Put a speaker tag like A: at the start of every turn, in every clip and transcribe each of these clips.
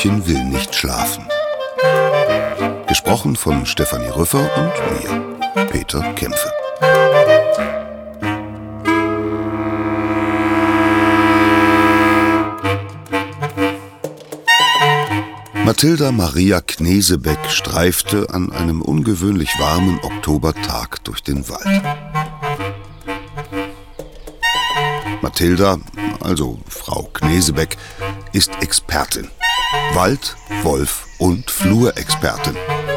A: Blümchen will nicht schlafen. Gesprochen von Stefanie Rüffer und mir, Peter Kämpfe. Mathilda Maria Knesebeck streifte an einem ungewöhnlich warmen Oktobertag durch den Wald. Mathilda, also Frau Knesebeck, ist Expertin. Wald-, Wolf- und Flurexpertin.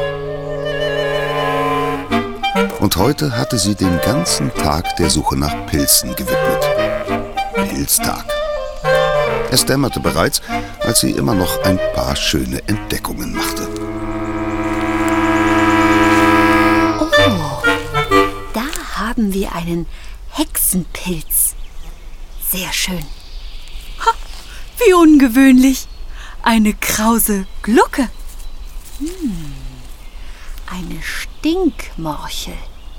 A: Und heute hatte sie den ganzen Tag der Suche nach Pilzen gewidmet. Pilztag. Es dämmerte bereits, als sie immer noch ein paar schöne Entdeckungen machte.
B: Oh, da haben wir einen Hexenpilz. Sehr schön.
C: Ha, wie ungewöhnlich. Eine krause Glucke.
B: Eine Stinkmorchel.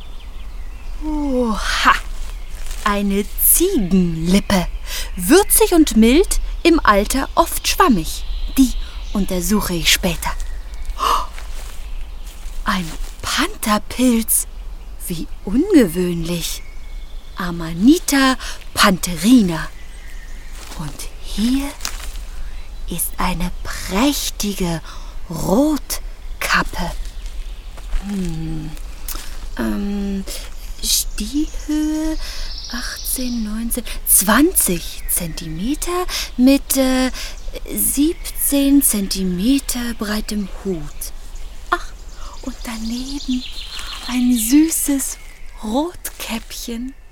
B: Oha, eine Ziegenlippe. Würzig und mild, im Alter oft schwammig. Die untersuche ich später. Ein Pantherpilz. Wie ungewöhnlich. Amanita pantherina. Und hier ist eine prächtige Rotkappe. Stielhöhe 18, 19, 20 Zentimeter mit 17 Zentimeter breitem Hut. Ach, und daneben ein süßes Rotkäppchen.